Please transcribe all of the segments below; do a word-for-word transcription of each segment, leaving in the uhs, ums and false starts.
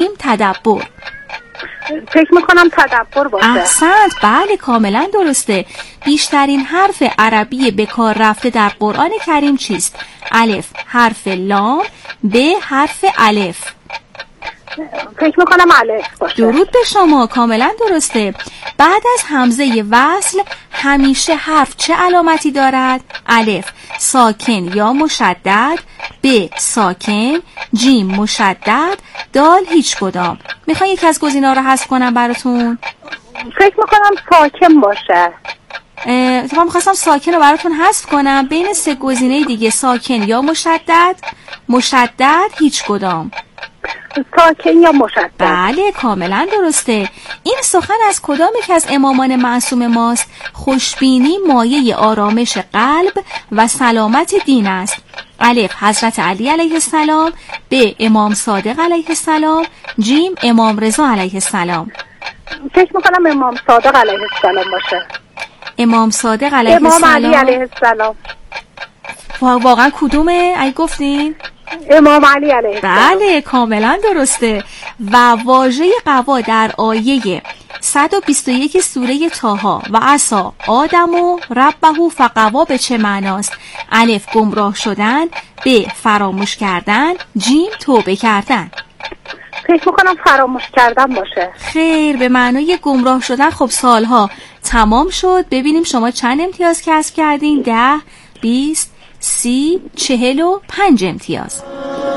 تدبر. فکر میکنم تدبر باشه. احسنت، بله کاملا درسته. بیشترین حرف عربی به کار رفته در قرآن کریم چیست؟ الف حرف لام، ب حرف الف. فکر میکنم الف باشه. درود به شما، کاملا درسته. بعد از همزه وصل همیشه حرف چه علامتی دارد؟ الف ساکن یا مشدد، ب ساکن، جیم مشدد، دال هیچ کدام. میخوای یک از گزینه‌ها رو حذف کنم براتون؟ فکر میکنم ساکن باشه. اتفاقا میخواستم ساکن رو براتون حذف کنم. بین سه گزینه دیگه ساکن یا مشدد، مشدد هیچ کدام. ساکن یا مشدد. بله کاملا درسته. این سخن از کدام که از امامان معصوم ماست؟ خوشبینی مایه آرامش قلب و سلامت دین است. الف حضرت علی علیه السلام، ب امام صادق علیه السلام، جیم امام رضا علیه السلام. فکر میکنم امام صادق علیه السلام باشه. امام صادق علیه السلام، امام علی علیه السلام. واقعا کدومه ای گفتین؟ امام علی علیه السلام. بله کاملا درسته. و واژه قوا در آیه صد و بیست و یک سوره طه و عصا آدم و ربه فقوا به چه معناست؟ الف گمراه شدن، ب فراموش کردن، جیم توبه کردن. فکر میکنم فراموش کردن باشه. خیر، به معنای گمراه شدن. خب سالها تمام شد. ببینیم شما چند امتیاز کسب کردین؟ ده، بیست، سی، چهل و پنج امتیاز.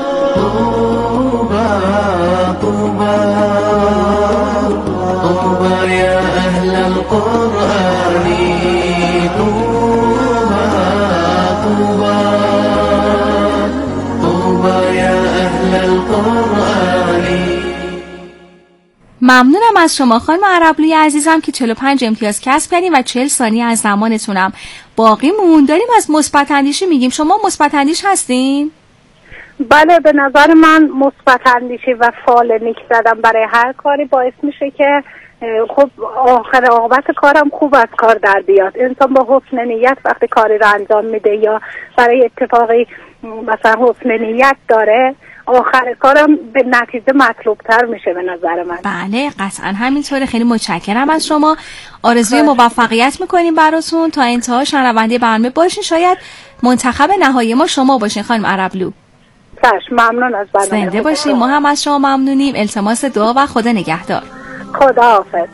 طوبى طوبى طوبى يا أهل القرآن طوبى طوبى طوبى يا أهل القرآن. ممنونم از شما خانم عربلوی عزیزم که چهل و پنج امتیاز کسب کردیم و چهل ثانیه از زمانتونم باقی مون. داریم از مثبت اندیشی میگیم. شما مثبت اندیش هستین؟ بله، به نظر من مثبت اندیشی و فال نیک زدن برای هر کاری باعث میشه که خب آخر عاقبت کارم خوب از کار در بیاد. انسان با حسن نیت وقتی کاری رو انجام میده یا برای اتفاقی مثلا حسن نیت داره، آخر کارم به نتیجه مطلوب تر میشه به نظر من. بله قطعا همینطوره. خیلی متشکرم از شما. آرزوی موفقیت میکنیم براتون. تا انتها شنونده برنامه باشین. شاید منتخب نهایی ما شما باشین خانم عربلو. چشم، ممنون از برنامه. زنده باشین. ما هم از شما ممنونیم. التماس دعا و خدا نگهدار. خدا حافظ.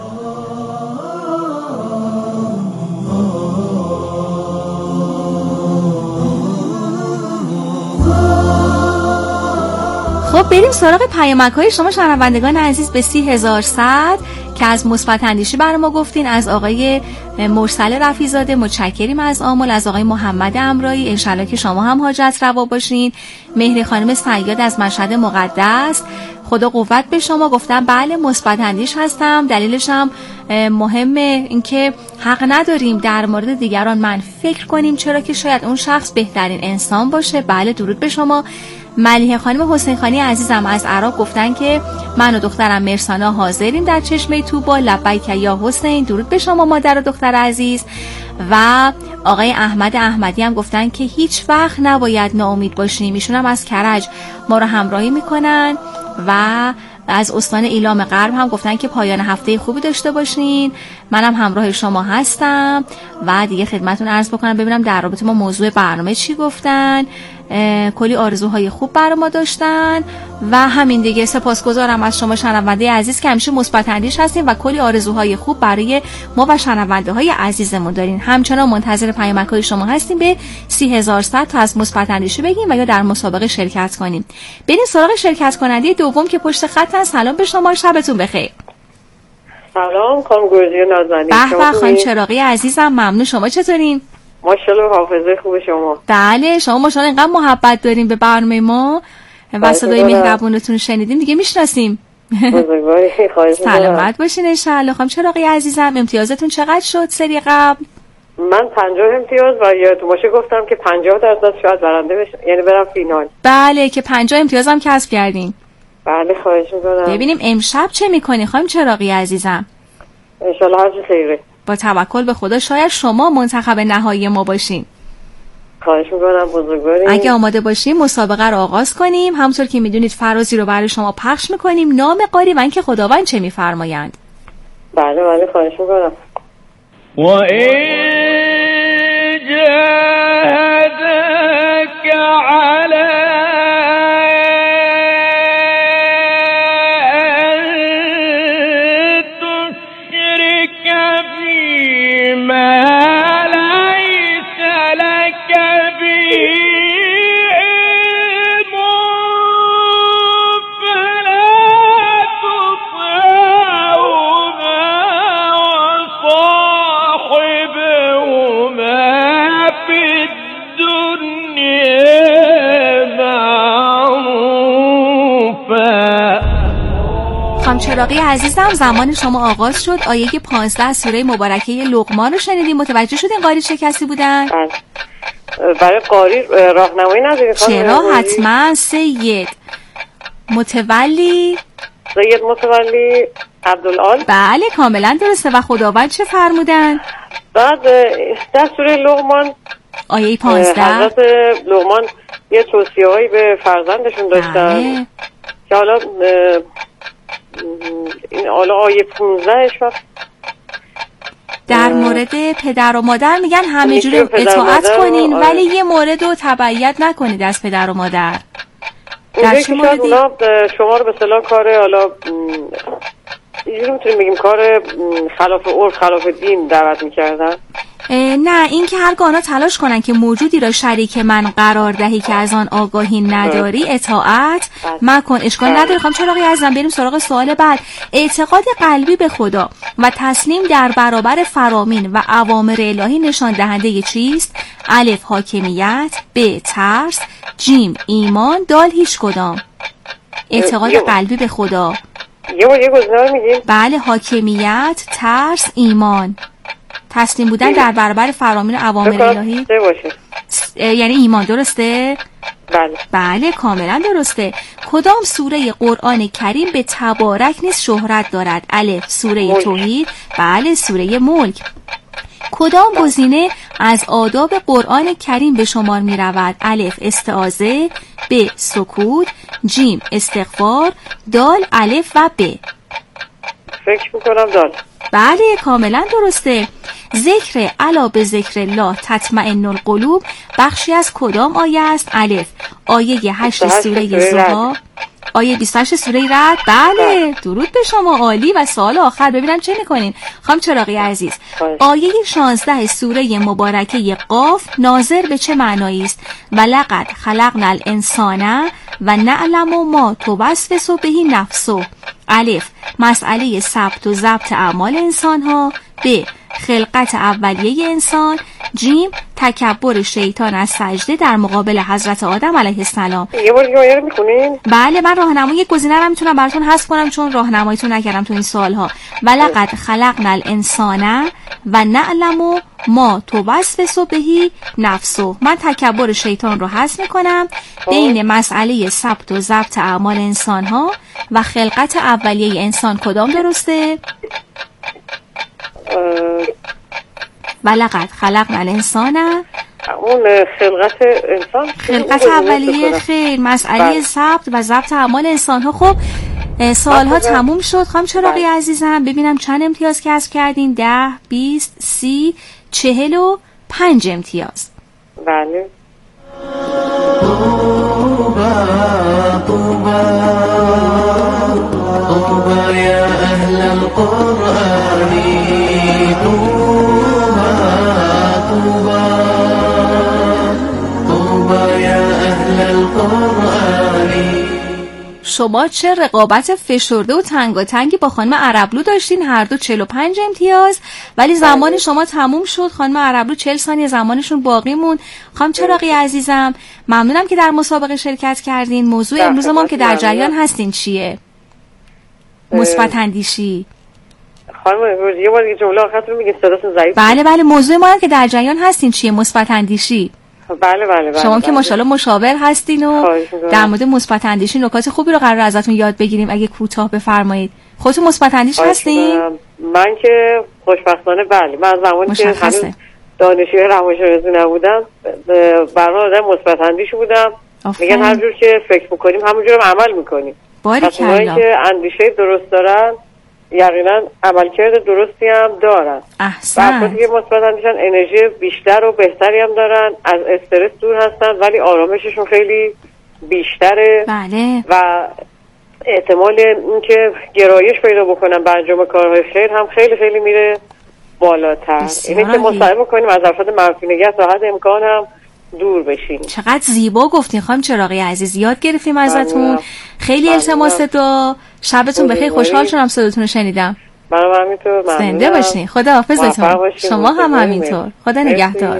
خب بریم سراغ پیامک‌های شما شنوندگان عزیز به سی هزار صد که از مثبت اندیشی برای ما گفتین. از آقای مرسل رفیع‌زاده متشکریم از آمل، از آقای محمد امرایی انشالله که شما هم حاجت روا باشین. مهر خانم صیاد از مشهد مقدس خدا قوت به شما، گفتم بله مثبت اندیش هستم. دلیلش هم مهمه، اینکه حق نداریم در مورد دیگران من فکر کنیم چرا که شاید اون شخص بهترین انسان باشه. بله درود به شما. ملیحه خانم حسین خانی عزیزم از عراق گفتن که من و دخترم مرسانا حاضریم در چشمه طوبا. لبیک یا حسین. درود به شما مادر و دختر عزیز. و آقای احمد احمدی هم گفتن که هیچ وقت نباید ناامید باشیم. ایشون هم از کرج ما رو همراهی میکنن. و از استان ایلام غرب هم گفتن که پایان هفته خوبی داشته باشین. منم همراه شما هستم. و دیگه خدمتون عرض بکنم ببینم در رابطه ما موضوع برنامه چی گفتن. کلی آرزوهای خوب برای ما داشتن و همین دیگه. سپاسگزارم از شما شنونده عزیز که همیشه مثبت اندیش هستین و کلی آرزوهای خوب برای ما و شنونده های عزیزمون دارین. همچنان منتظر پیامک‌های شما هستیم به سی هزار صد تا از مثبت اندیشی بگیم و یا در مسابقه شرکت کنیم. بریم سراغ شرکت کننده دوم که پشت خطن. سلام به شما، شبتون بخیر. سلام خانم گرجی نازنین. به به خانم چراغی عزیزم، ممنون. شما چطورین؟ ماشاءالله حافظه خوب شما. بله شما ماشاءالله اینقدر محبت دارین به برنامه ما و صدای مهربونتون شنیدیم دیگه میشناسیم. بزرگواری خواهش می‌کنم. سلامت باشین ان شاء الله. خانم چراغی عزیزم امتیازتون چقدر شد سری قبل؟ من پنجاه امتیاز و یادتون باشه گفتم که پنجاه درصد شاید برنده بشم، یعنی برم فینال. بله که پنجاه امتیازم کسب کردین. بله خواهش می‌کنم. ببینیم امشب چه می‌کنی خانم چراغی عزیزم؟ ان شاء الله هر چه خیره. با توکل به خدا شاید شما منتخب نهایی ما باشین. خواهش میکنم بزرگواریم. اگه آماده باشیم مسابقه رو آغاز کنیم. همونطور که میدونید فرازی رو برای شما پخش میکنیم، نام قاری و اینکه خداوند چه میفرمایند. بله بله خواهش میکنم. و این جهدک علی چراغی عزیزم، زمان شما آغاز شد. آیه پانزده سوره مبارکه لقمان رو شنیدیم. متوجه شدین قاری چه کسی بودن؟ برای قاری راهنمایی نداری؟ چرا؟ حتما. سید متولی سید متولی عبدالآل. بله کاملا درسته. و خداوند چه فرمودن؟ بعد در سوره لقمان آیه پانزده حضرت لقمان یه توصیه هایی به فرزندشون داشتن. بله. که حالا این حالا آیه پونزده شد در مورد پدر و مادر میگن همه جوری اطاعت کنین ولی یه مورد رو تبعیت نکنید از پدر و مادر. در چه موردی؟ اونا شما رو به اصطلاح کار حالا اینجوری میتونیم بگیم کار خلاف عرف خلاف دین دعوت میکردن. نه، این که هرگاه آنها تلاش کنن که موجودی را شریک من قرار دهی که از آن آگاهی نداری اطاعت مکن. اشکال نداره. خواهم چراغی عزیزم بریم سراغ سوال بعد. اعتقاد قلبی به خدا و تسلیم در برابر فرامین و اوامر الهی نشان دهنده چیست؟ الف حاکمیت، ب ترس، جیم ایمان، دال هیچ کدام. اعتقاد قلبی به خدا. یه بار یه گزینه میگیم. بله، حاکمیت، ترس، ایمان. تسلیم بودن در برابر فرامین اوامر الهی یعنی ایمان. درسته؟ بله بله کاملا درسته. کدام سوره قرآن کریم به تبارک نیز شهرت دارد؟ الف سوره توحید، بله سوره ملک. کدام گزینه از آداب قرآن کریم به شمار می رود؟ الف استعاذه، ب سکوت، جیم استغفار، دال الف و ب. فکر میکنم دال. بله کاملا درسته. ذکر علا به ذکر الله تطمئن القلوب بخشی از کدام آیه است؟ الف آیه هشت سوره زها، آیه بیست و هشت سوره رعد. بله درود به شما، عالی. و سوال آخر ببینم چه میکنین خانم چراغی عزیز. آیه شانزده سوره مبارکه قاف ناظر به چه معنایی است؟ ولقد خلقنا الانسان و نعلم ما توسوس به نفسه. الف مسئله ثبت و ضبط اعمال انسان ها، ب خلقت اولیه انسان، جیم تکبر شیطان از سجده در مقابل حضرت آدم علیه السلام. یه بار دیگه آیه رو میخونین؟ بله من راهنمایی یک گزینه رو میتونم براتون حذف کنم چون راهنماییتون نکردم تو این سوال ها. ولقد خلقنا الانسان و نعلم ما توسوس به نفسه. من تکبر شیطان رو حذف میکنم. بین مسئله ثبت و ضبط اعمال انسان ها و خلقت اولیه انسان کدام درسته؟ ولقد خلقنا الانسان اون خلقت انسان خلقت اولیه خیر مسئله ثبت و ضبط اعمال انسان ها. خب سوال ها تموم شد. خانم چراغی عزیزم ببینم چند امتیاز کسب کردین؟ ده، بیست، سی، چهل و پنج امتیاز. بله. طوبى يا أهل القرآن طوبى طوبى طوبى يا أهل القرآن. شما چه رقابت فشرده و تنگاتنگی با خانم عربلو داشتین، هر دو چهل و پنج امتیاز، ولی زمان شما تموم شد. خانم عربلو چهل ثانیه زمانشون باقی موند. خانم چراغی عزیزم ممنونم که در مسابقه شرکت کردین. موضوع امروز ما که در جریان هستین چیه؟ مثبت اندیشی. خانم یه بار دیگه جمله آخرتون رو میگین، صداتون ضعیف. بله بله موضوع ما که در جریان هستین چیه؟ مثبت اندیشی. بله بله بله. شما بله که ماشاءالله مشاور هستین و در مورد مثبت اندیشی نکات خوبی رو قرار ازتون یاد بگیریم. اگه کوتاه بفرمایید. خودتون مثبت اندیش هستین؟ من که خوشبختانه بله. من از زمانی که هنوز دانشجوی روانشناسی نبودم، برای آدم مثبت اندیش بودم. میگن هر جور که فکر میکنیم همونجور هم عمل میکنیم. پس اونایی که اندیشه درست دارن یقینا عملکرد درستی هم دارن. احسن. افرادی که مثبت اندیشن انرژی بیشتر و بهتری هم دارن، از استرس دور هستن ولی آرامششون خیلی بیشتره. بله. و احتمال اینکه گرایش پیدا بکنن به انجام کارهای خیر هم خیلی خیلی میره بالاتر. اینه که مصاحبه کنیم از افراد منفی نگه تا حد امکان هم دور بشیم. چقدر زیبا گفتین خانم چراغی عزیز، یاد گرفتیم ازتون. خیلی التماس دعا. شبتون بخیر. خوشحال شدم صداتون رو شنیدم. منم همینطور. زنده باشین. خدا حافظتون. شما هم همینطور. خدا نگهدار.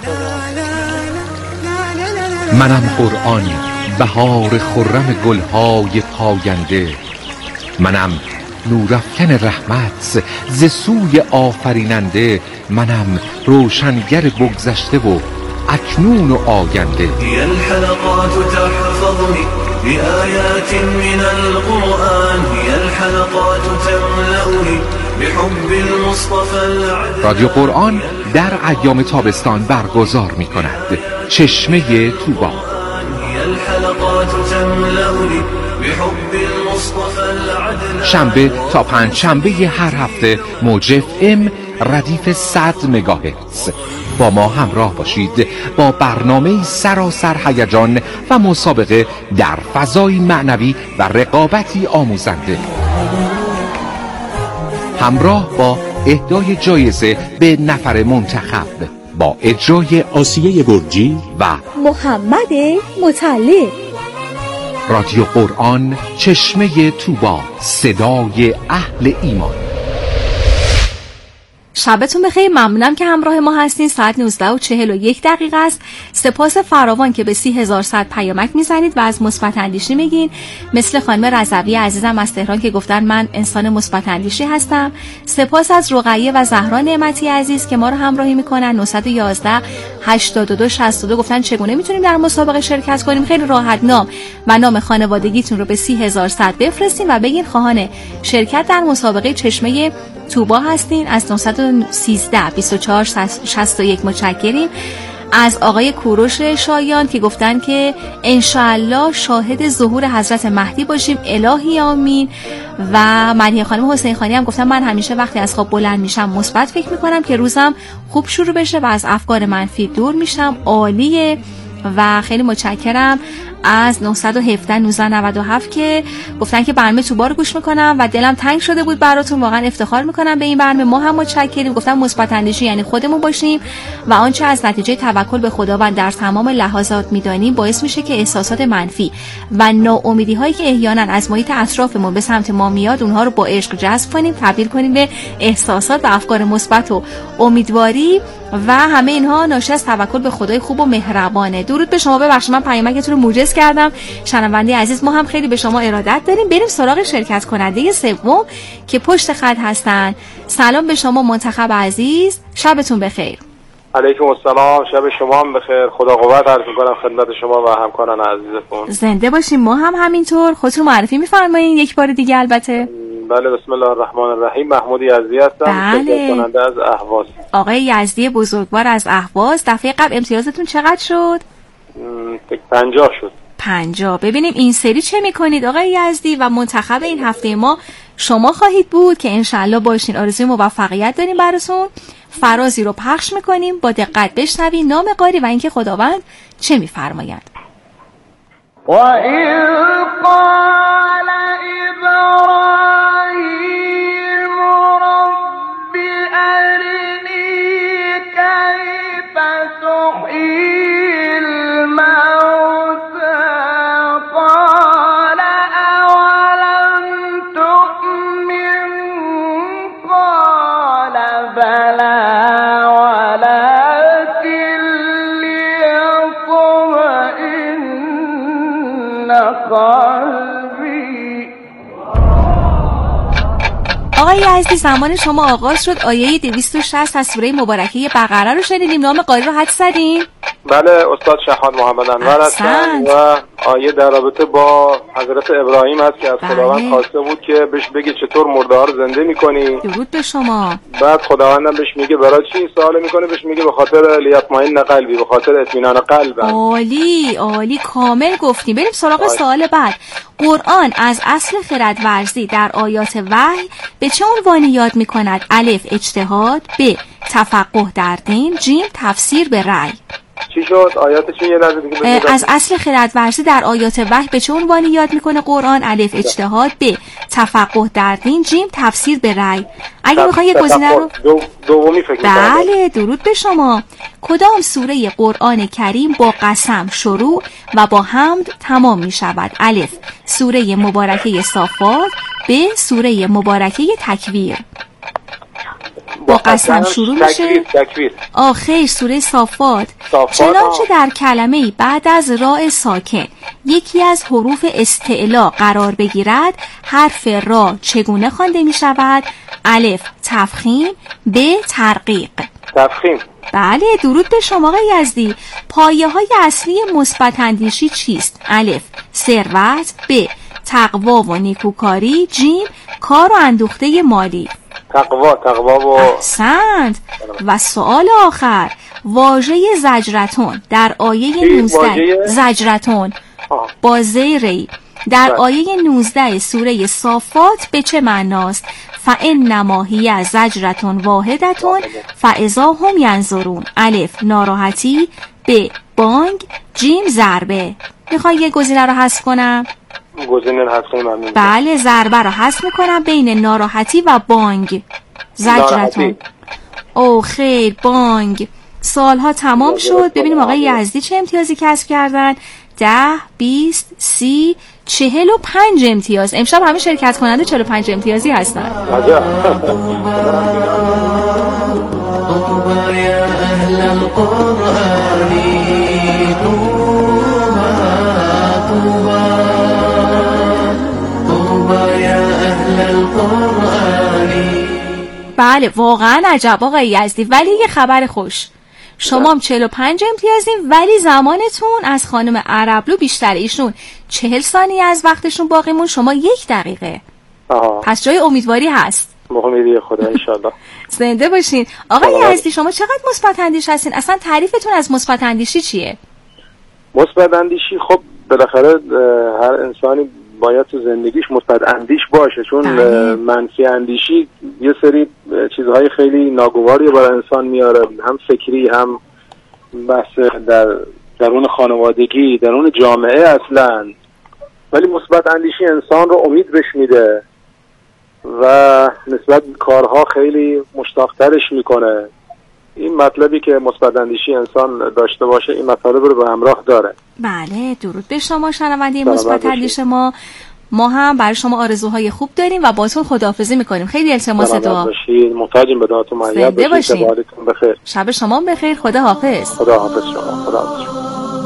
منم قرآن، بهار خرم گلهای پاینده. منم نورافکن رحمت ز سوی آفریننده. منم روشنگر بگذشته و اکنون و آینده. هي الحلقات تحفظني بآيات من القرآن. هي الحلقات تملأني بحب المصطفى العدنان. رادیو قرآن در ایام تابستان برگزار می کند چشمه طوبی. هي الحلقات تملأني بحب المصطفى العدنان. شنبه تا پنج شنبه هر هفته موج اف ام ردیف صد مگاهرتز. با ما همراه باشید با برنامه سراسر هیجان و مسابقه در فضای معنوی و رقابتی آموزنده، همراه با اهدای جایزه به نفر منتخب با اجرای آسیه گرجی و محمد مطلع. رادیو قرآن، چشمه طوبی، صدای اهل ایمان. شبتون بخیر. ممنونم که همراه ما هستین. ساعت نوزده و چهل و یک دقیقه است. سپاس فراوان که به سی هزار صد پیامک میزنید و از مثبت اندیشی میگین. مثل خانم رضوی عزیزم از تهران که گفتن من انسان مثبت اندیشی هستم. سپاس از رقیه و زهرا نعمتی عزیز که ما رو همراهی میکنن. نه یک یک هشتاد و دو شصت و دو گفتن چگونه میتونیم در مسابقه شرکت کنیم. خیلی راحت نام و نام خانوادگیتون رو به سی هزار صد بفرستین و بگین خواهان شرکت در مسابقه چشمه طوبی هستین. از نه یک سه بیست و چهار شصت و یک متشکریم. از آقای کوروش شایان که گفتن که انشاءالله شاهد ظهور حضرت مهدی باشیم، الهی آمین. و مدیحه خانم حسین خانی هم گفتن من همیشه وقتی از خواب بلند میشم مثبت فکر میکنم که روزم خوب شروع بشه و از افکار منفی دور میشم. عالیه و خیلی متشکرم. از نه یک هفت نوزده نود و هفت که گفتن که برنامه طوبی رو گوش میکنم و دلم تنگ شده بود براتون، واقعا افتخار میکنم به این برنامه. ما هم متشکریم. گفتم مثبت اندیشی یعنی خودمون باشیم و آنچه از نتیجه توکل به خداوند در تمام لحظات میدانیم باعث میشه که احساسات منفی و ناامیدی هایی که احیانا از محیط اطرافمون به سمت ما میاد اونها رو با عشق جذب کنیم، تبدیل کنیم به احساسات و افکار مثبت و امیدواری و همه اینها ناشی از توکل به خدای خوب و مهربانه. درود به شما. ببخشید من پیامکتون رو موجز کردم. شنونده عزیز ما هم خیلی به شما ارادت داریم. بریم سراغ شرکت کننده سوم که پشت خط هستن. سلام به شما منتخب عزیز، شبتون بخیر. علیکم السلام، شب شما هم بخیر. خدا قوت عرض می‌کنم خدمت شما و همکاران عزیزتون. زنده باشین. ما هم همینطور. خودتون معرفی می‌فرمایید یک بار دیگه البته. بله بسم الله الرحمن الرحیم. محمود یزدی هستم. بله. کننده از اهواز. آقای یزدی بزرگوار از اهواز. دفعه قبل امتیازتون چقدر شد؟ پنجاه شد. پنجاه. ببینیم این سری چه میکنید آقای یزدی و منتخب این هفته ما شما خواهید بود که انشالله باشین. آرزوی موفقیت داریم براتون. فرازی رو پخش میکنیم، با دقت بشنوین نام قاری و اینکه خداوند چه میفرماید. و اذ قال ابراهیم رب ارنی کیف تحیی الموتى قال اولم تؤمن قال بلى ولكن ليطمئن قلبي. آقای عزیزی زمان شما آغاز شد. آیه دویست و شصت از سوره مبارکه بقره رو شنیدیم. نام قاری رو حدس زدیم؟ بله استاد شهاد محمد انور هستم و آیه در رابطه با حضرت ابراهیم هست که از خداوند خواسته بود که بهش بگه چطور مرده ها رو زنده میکنی. درود به شما. بعد خداوندم بهش میگه برای چی سوال میکنه؟ بهش میگه به خاطر لیطمئن قلبی، به خاطر اطمینان قلب. عالی عالی، کامل گفتیم. بریم سراغ سوال بعد. قرآن از اصل خردورزی در آیات وحی به چه عنوانی یاد میکند؟ الف اجتهاد، ب تفقه در دین، جیم تفسیر به رأی. چی شد؟ آیات چی؟ یه لحظه دیگه. از اصل خردورزی در آیات وحی به چه عنوانی یاد میکنه قرآن؟ الف اجتهاد، ب تفقه در دین، جیم تفسیر به رأی. اگه میخوای یه گزینه رو دو دومی فکر کنم. بله درود به شما. کدام سوره قرآن کریم با قسم شروع و با حمد تمام میشود؟ الف سوره مبارکه صافات، ب سوره مبارکه تکویر. با قسم شروع میشه. آخر سوره صافات. چنانچه در کلمه‌ای بعد از راء ساکن یکی از حروف استعلا قرار بگیرد، حرف را چگونه خوانده می شود؟ الف تفخیم، ب ترقیق. تفخیم. بله درود به شما آقای یزدی. پایه های اصلی مثبت اندیشی چیست؟ الف ثروت، ب تقوا و نیکوکاری، جیم کار و اندوخته مالی. تقوا تقوا و احسنت. و سوال آخر، واژه زجرتون در آیه نوزده زجرتون با زیری در آیه نوزده سوره صافات به چه معناست؟ فإنما هی زجرتون واحدتون فاذا هم ینظرون. الف ناراحتی، ب بانگ، جیم ضربه. میخوای یه گزینه رو حذف کنم؟ گزینه رو حذف کنم. بله ضربه رو حذف میکنم بین ناراحتی و بانگ. زجرتون. او خیر بانگ. سالها تمام شد. ببینیم آقای یزدی چه امتیازی کسب کردن. ده، بیست، سی، چهل و پنج امتیاز. امشب همه شرکت کننده چهل و پنج امتیازی هستن. بله واقعا عجب آقای یزدی. ولی یه خبر خوش، شما هم چهل و پنج امتیازین ولی زمانتون از خانم عربلو بیشتر. ایشون چهل ثانیه از وقتشون باقی مون، شما یک دقیقه. آها. پس جای امیدواری هست. امیدواری خدا انشالله. زنده باشین. آقای یزدی شما چقدر مثبت اندیش هستین؟ اصلا تعریفتون از مثبت اندیشی چیه؟ مثبت اندیشی خب بالاخره هر انسانی باید تو زندگیش مثبت اندیش باشه، چون منفی اندیشی یه سری چیزهای خیلی ناگواری برای انسان میاره، هم فکری هم بحث در درون خانوادگی، درون جامعه اصلا. ولی مثبت اندیشی انسان رو امید بهش میده و نسبت به کارها خیلی مشتاق‌ترش میکنه. این مطلبی که مثبت اندیشی انسان داشته باشه این مطالب رو به همراه داره. بله درود به شما شنونده مثبت اندیش ما. ما هم برای شما آرزوهای خوب داریم و باهاتون خداحافظی میکنیم. خیلی التماس دعا. باشید. محتاجیم به دعاتون. زنده باشید. بخیر. شب شما بخیر. خدا حافظ. خدا حافظ شما. خدا حافظ شما.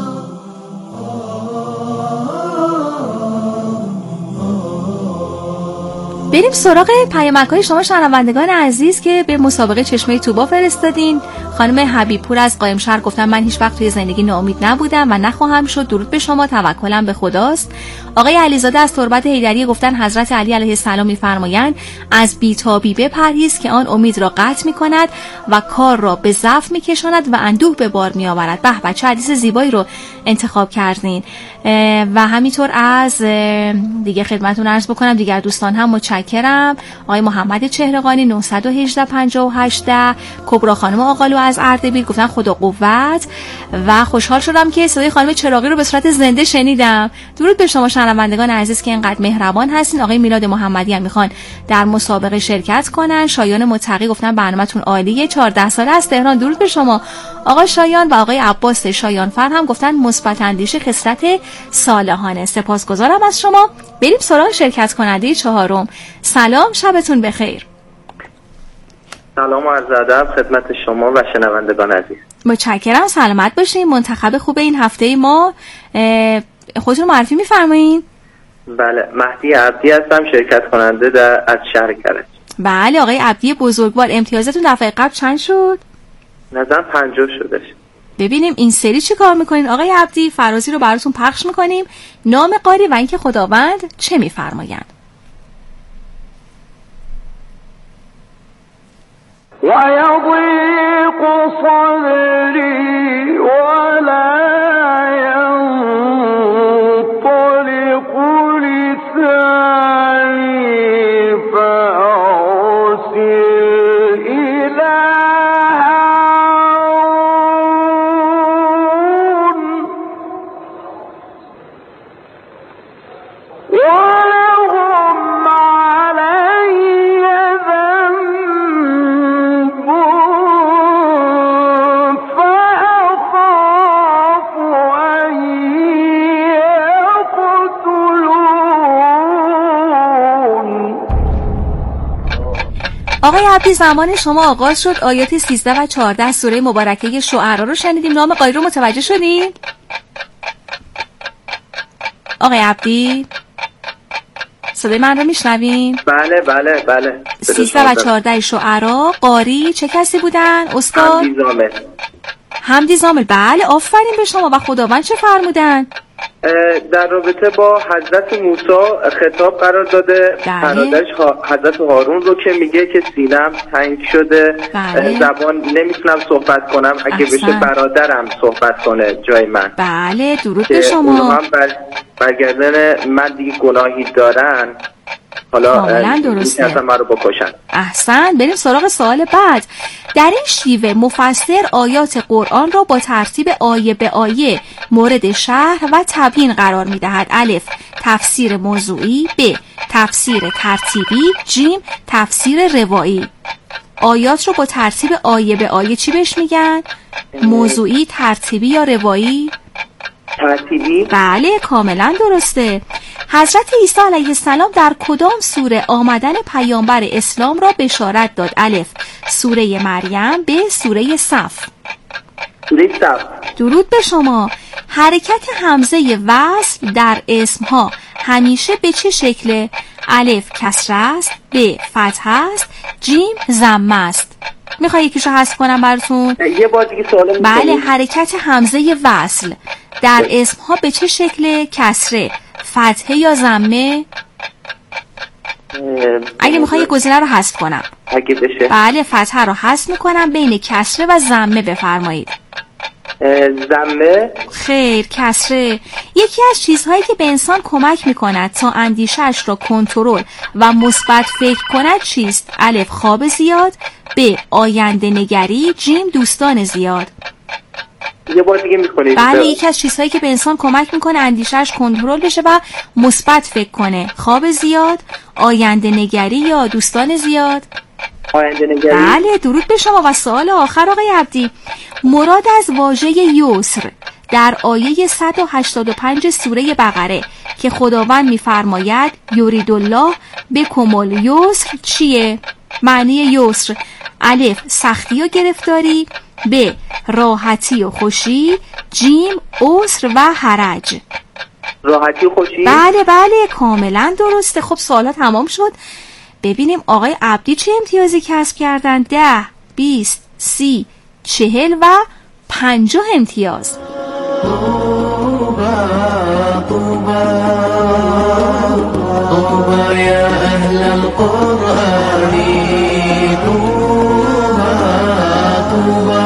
بریم سراغ پیامک‌های شما شنوندگان عزیز که به مسابقه چشمه طوبا فرستادین. خانم حبیبپور از قائمشهر گفتن من هیچ وقت توی زندگی ناامید نبودم و نخواهم شد. درود به شما، توکلم به خداست. آقای علیزاده از تربت حیدری گفتن حضرت علی علیه السلام می‌فرمایند از بی‌تابی بپرهیز که آن امید را قطع می‌کند و کار را به ضعف می‌کشاند و اندوه به بار می‌آورد. به به چه حدیث زیبایی رو انتخاب کردین. و همینطور از دیگه خدمتتون عرض بکنم دیگر دوستان هم متشکرم. آقای محمد چهرقانی نهصد و هجده پنجاه و هشت کبرا خانم آقالو از اردبیل گفتن خدا قوت و خوشحال شدم که صدای خانم چراغی رو به صورت زنده شنیدم. درود به شما شنوندگان عزیز که اینقدر مهربان هستین. آقای میلاد محمدی هم میخوان در مسابقه شرکت کنن. شایان متقی گفتن برنامه‌تون عالیه، چهارده ساله از تهران. درود به شما آقای شایان. و آقای عباس شایان فر هم گفتن مثبت اندیشه خصلت صالحانه. سپاسگزارم از شما. بریم سراغ شرکت کننده چهارم. سلام، شبتون بخیر. سلام و عرض ادب خدمت شما و شنوندگان عزیز. متشکرم، سلامت باشین. منتخب خوب این هفته ما خودتون معرفی می‌فرمایید؟ بله، مهدی عبدی هستم، شرکت کننده در از شهر کرج. بله آقای عبدی بزرگوار، امتیازتون دفعه قبل چند شد؟ نظرم پنجاه شدش. ببینیم این سری چی کار میکنین. آقای عبدی فرازی رو براتون پخش میکنیم، نام قاری و اینکه خداوند چه میفرمایند. و یضیق صدری ولا ينطلق لساني فأرسل إلى هارون ولهم علي ذنب فأخاف أن يقتلون. آقای عبدی زمان شما آغاز شد. آیات سیزده و چهارده سوره مبارکه شعرا رو شنیدیم. نام قاری رو متوجه شدین؟ آقای عبدی صدای من رو میشنوین؟ بله بله بله. سیزده و چهارده شعرا، قاری چه کسی بودن استاد؟ حمدی زامل. حمدی زامل. بله آفرین به شما. و خداوند چه فرمودن؟ در رابطه با حضرت موسی خطاب قرار داده. برادرش حضرت هارون رو که میگه که سینم تنگ شده، بله. زبان نمیتونم صحبت کنم، اگه احسن. بشه برادرم صحبت کنه جای من. بله درود به شما. من بر... برگردن من دیگه گناهی دارن، حالا میتونستم من رو بکشن. احسن. بریم سراغ سوال بعد. در این شیوه مفسر آیات قرآن را با ترتیب آیه به آیه مورد شرح و تبیین قرار میدهد. الف تفسیر موضوعی، ب تفسیر ترتیبی، جیم تفسیر روایی. آیات رو با ترتیب آیه به آیه چی بهش میگن؟ موضوعی، ترتیبی یا روایی؟ ترتیبی. بله کاملا درسته. حضرت عیسی علیه السلام در کدام سوره آمدن پیامبر اسلام را بشارت داد؟ الف سوره مریم، ب سوره صف. سوره صف. درود به شما. حرکت همزه وصل در اسمها همیشه به چه شکله؟ الف کسره است، ب فتحه است، جیم ضمه است. میخوای یکیشو حذف کنم براتون؟ یه بار دیگه سوال. بله حرکت همزه وصل در اسمها به چه شکله؟ کسره، فتحه یا ضمه؟ اگه میخوای یه گزینه رو حذف کنم. اگه بشه. بله فتحه رو حذف میکنم، بین کسره و ضمه بفرمایید. ضمه. خیر کسره. یکی از چیزهایی که به انسان کمک میکند تا اندیشه‌اش را کنترل و مثبت فکر کند چیست؟ الف خواب زیاد، ب آینده نگری، جیم دوستان زیاد. یه بار دیگه میکنید؟ بله یکی از چیزهایی که به انسان کمک میکنه اندیشه‌اش کنترل بشه و مثبت فکر کنه. خواب زیاد، آینده نگری یا دوستان زیاد؟ آینده نگری. بله درود به شما. و سوال آخر آقای عبدی، مراد از واژه یسر در آیه صد و هشتاد و پنج سوره بقره که خداوند میفرماید یرید الله بکم الیسر چیه؟ معنی یسر الف سختی و گرفتاری، ب راحتی و خوشی، جیم عسر و حرج. راحتی و خوشی. بله بله کاملا درسته. خب سوالا تمام شد. ببینیم آقای عبدی چه امتیازی کسب کردن. ده، بیست، سی، چهل و پنجاه امتیاز. طوبى يا أهل القرآن طوبى طوبى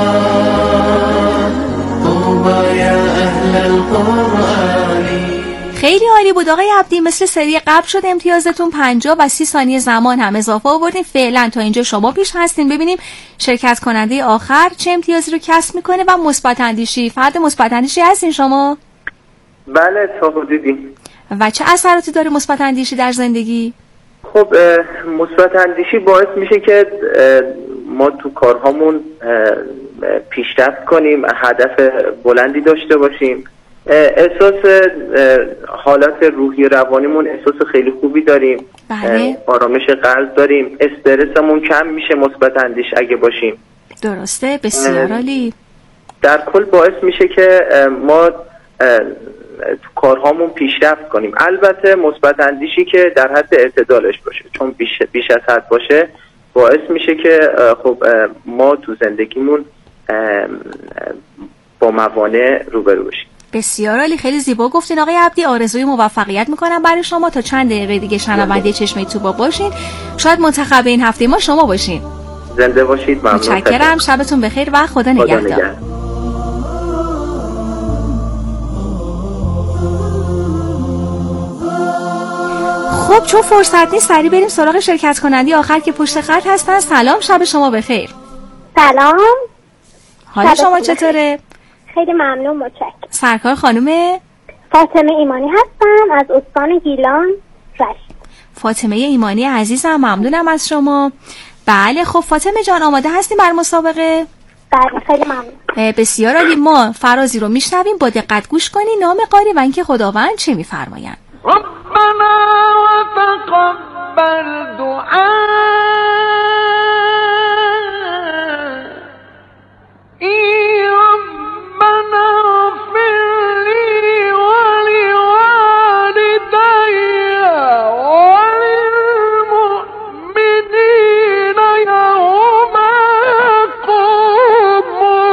طوبى يا أهل القرآن. خیلی عالی بود آقای عبدی. مثل سری قبل شد امتیازتون پنجاه و سی ثانیه زمان هم اضافه آوردین. فعلا تا اینجا شما پیش هستین. ببینیم شرکت کننده آخر چه امتیازی رو کسب میکنه و مثبت اندیشی. فرد مثبت اندیشی هستین شما؟ بله تا حدودی. و چه اثراتی داره مثبت اندیشی در زندگی؟ خب مثبت اندیشی باعث میشه که ما تو کارهامون پیشرفت کنیم، هدف بلندی داشته باشیم، احساس حالات روحی روانیمون احساس خیلی خوبی داریم. بله. آرامش قلب داریم، استرسمون کم میشه مثبت اندیش اگه باشیم. درسته بسیار عالی. در کل باعث میشه که ما تو کارهامون پیشرفت کنیم. البته مثبت اندیشی که در حد اعتدالش باشه، چون بیش, بیش از حد باشه باعث میشه که خب ما تو زندگیمون با موانع روبرو بشیم. بسیار عالی، خیلی زیبا گفتین آقای عبدی. آرزوی موفقیت میکنم برای شما. تا چند دقیقه دیگه شنونده چشمه توبا باشین. شاید منتخب این هفته ما شما باشین. زنده باشید. ممنون. متشکرم. شبتون بخیر و خدا نگهدار. خب چون فرصت نیست سریع بریم سراغ شرکت کنندی آخر که پشت خط هستن. سلام، شب شما بخیر. سلام، حال شما چطوره؟ خیلی ممنون، متشکرم. سرکار خانم فاطمه ایمانی هستم از استان گیلان رشت. فاطمه ایمانی عزیزم، ممنونم از شما. بله خب فاطمه جان آماده هستیم بر مسابقه؟ بله خیلی ممنون. بسیار عالی، ما فرازی رو میشنویم، با دقت گوش کنی نام قاری و اینکه خداوند چه میفرمایند. ربنا وتقبل دعاء ای ربنا اغفر لی ولوالدی وللمؤمنین یوم یقوم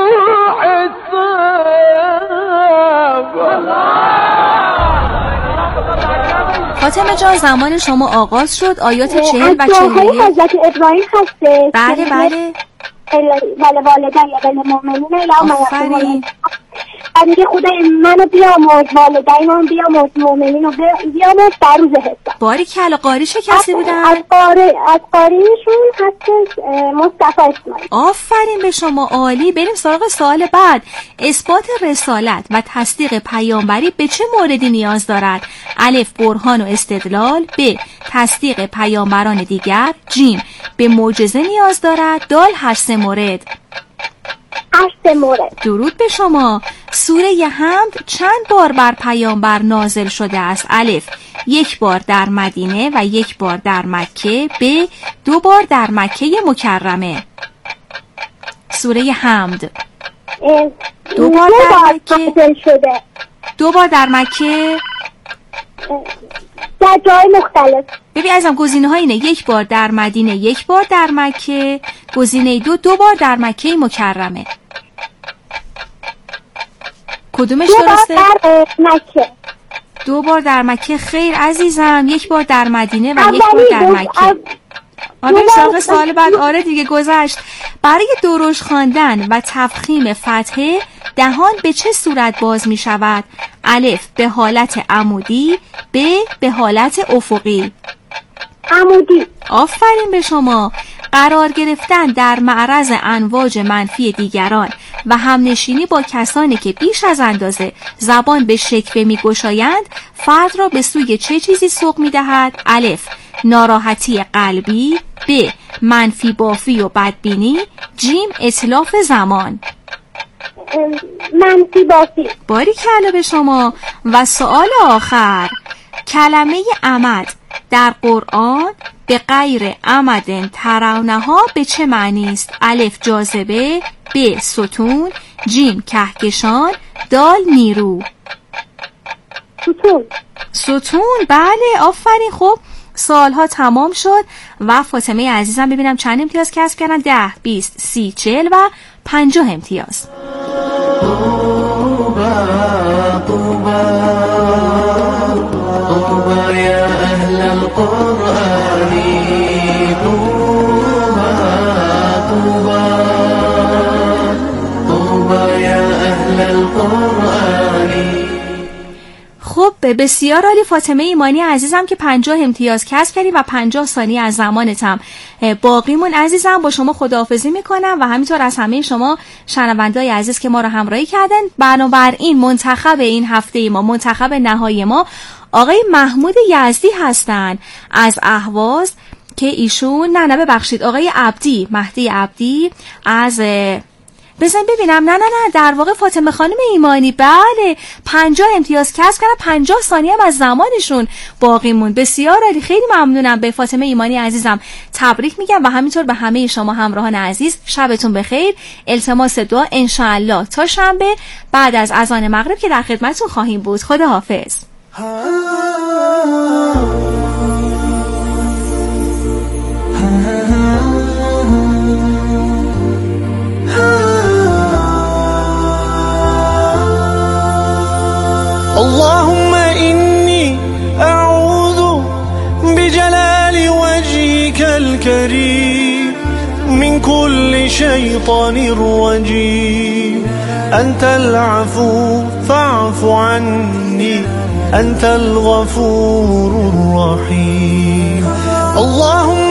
الحساب. فاطمه جان زمان شما آغاز شد. آیات چهل و چهل از دعای حضرت ابراهیم هسته. بله بله بله والدین یا بله مؤمنین یوم یقوم بعد میگه خدای منو بیامرز، والدینم بیامرز، مؤمنینو بیامرز در روز حساب. باری کلا قاری چه کسی بودن؟ از قاری از قاریشون هست مصطفی اسماعیل. آفرین به شما، عالی. بریم سراغ سوال بعد. اثبات رسالت و تصدیق پیامبری به چه موردی نیاز دارد؟ الف برهان و استدلال، ب تصدیق پیامبران دیگر، جیم به معجزه نیاز دارد، دال هر سه مورد. هر سه مورد. درود به شما. سوره حمد چند بار بر پیامبر نازل شده است؟ الف یک بار در مدینه و یک بار در مکه، ب دو بار در مکه مکرمه. سوره حمد دو بار در مکه شده. دو بار در مکه در جای مختلف. ببین عزیزم گزینه ها اینه: یک بار در مدینه، یک بار در مکه. گزینه دو دو بار در مکه مکرمه. کدومش درسته؟ دو بار در مکه. دو بار در مکه خیر عزیزم، یک بار در مدینه و یک بار در مکه. آره سراغ سوال بعد. آره دیگه گذشت. برای درشت خواندن و تفخیم فتحه دهان به چه صورت باز می شود؟ الف به حالت عمودی، ب به حالت افقی. عمودی. آفرین به شما. قرار گرفتن در معرض امواج منفی دیگران و همنشینی با کسانی که بیش از اندازه زبان به شکوه می گشایند فرد را به سوی چه چیزی سوق می دهد؟ الف ناراحتی قلبی، ب منفی بافی و بدبینی، جیم اتلاف زمان. منفی بافی. باری کلا به شما. و سوال آخر، کلمه عمد در قرآن به غیر عمد ترونها به چه معنی است؟ الف جاذبه، ب ستون، جیم کهکشان، دال نیرو. ستون. ستون بله آفرین. خب سالها تمام شد و فاطمه عزیزم ببینم چند امتیاز کسب کردن؟ ده، بیست، سی، چهل و پنجاه امتیاز. طوبى طوبى طوبى يا أهل القرآن طوبى طوبى طوبى يا أهل القرآن. خب بسیار عالی فاطمه ایمانی عزیزم که پنجاه امتیاز کسب کردی و پنجاه ثانیه از زمانتم باقیمون. عزیزم با شما خداحافظی میکنم و همینطور از همه شما شنونده‌های عزیز که ما رو همراهی کردن. بنابراین منتخب این هفته ما، منتخب نهایی ما آقای محمود یزدی هستن از اهواز که ایشون نه نه ببخشید آقای عبدی، مهدی عبدی از بزن ببینم نه نه نه در واقع فاطمه خانم ایمانی بله پنجاه امتیاز کسب کردن، پنجاه ثانیه هم از زمانشون باقی موند. بسیار عالی، خیلی ممنونم. به فاطمه ایمانی عزیزم تبریک میگم و همینطور به همه شما همراهان عزیز شبتون بخیر. التماس دعا انشاءالله تا شنبه بعد از اذان مغرب که در خدمتتون خواهیم بود. خدا حافظ. الكريم من كل شيطان رجيم. أنت العفو فاعف عني، أنت الغفور الرحيم. اللهم